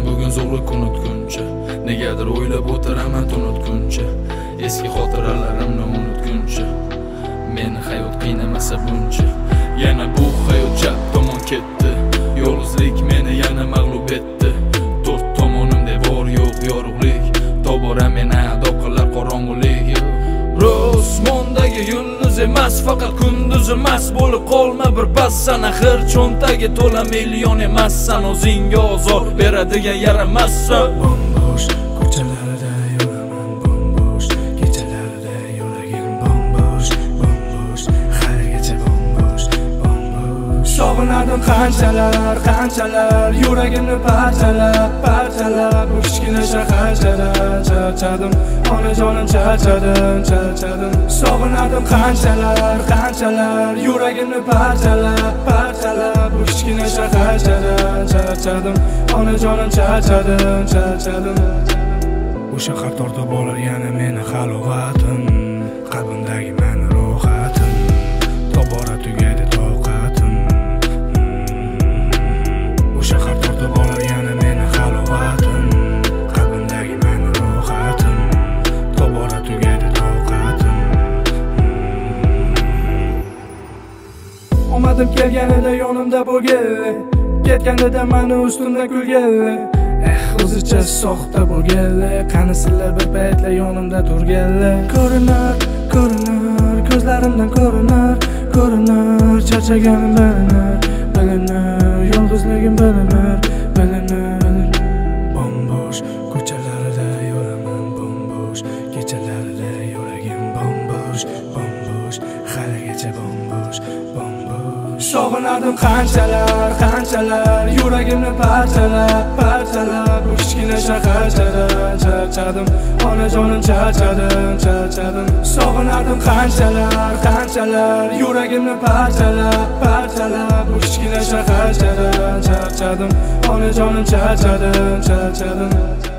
bugun zo'rlik unutguncha, negadir o'ylab o'tiraman unutguncha, eski xotiralarimni unutguncha, meni hayot qiynamasa buncha. Yana bu hayot chap tomon ketdi, yolg'izlik meni yana mag'lub etdi. To'rt tomonimda bor yo'q yorug'lik, tobora meni adoq qilar qorong'ulik. Osmondagi yulduz emas, faqat kunduz emas, bo'lib qolma bir passan. Axir cho'ntagi to'la million emassan, o'zingga ozor beradigan yaramassan. Bombosh ko'chalarda yuraman, bombosh kechalarda yuragim bombosh, bombosh haligacha bombosh, bombosh. Sog'inardim qanchalar, qanchalar, yuragimni parchalab, parchalab. Bu kichkina shaharchada charchadim, onajonim charchadim, charchadim. Sog'inardim qanchalar, qanchalar, yuragimni parchalab, parchalab. Bu kichkina shaharchada charchadim, onajonim charchadim, charchadim. O'sha har tortib olar yana meni halovatim, qalbimdagi meni rohatim, tobora tugaydi toqatim. O'sha har tortib olar yana meni halovatim, qalbimdagi meni rohatim, tobora tugaydi toqatim. Omadim kelganida yonimda bo'lgan, ketganida meni ustimda kulgan. O'zicha soxta bo'lganlar, qani sizlar bir paytlar yonimda turganlar. Ko'rinar, ko'rinar, ko'zlarimdan ko'rinar, ko'rinar, charchaganim bilinar, bilinar, yolg'izligim bilinar, bilinar. Bombosh ko'chalarda yuraman, bombosh kechalarda yuragim bombosh, bombosh haligacha bombosh, bombosh. Sog'inardim qanchalar, qanchalar, yuragimni parchalab, parchalab. Bu kichkina shaharchada charchadim, onajonim charchadim, charchadim. Sog'inardim qanchalar, qanchalar, yuragimni parchalab, parchalab. Bu kichkina shaharchada charchadim, onajonim charchadim, charchadim.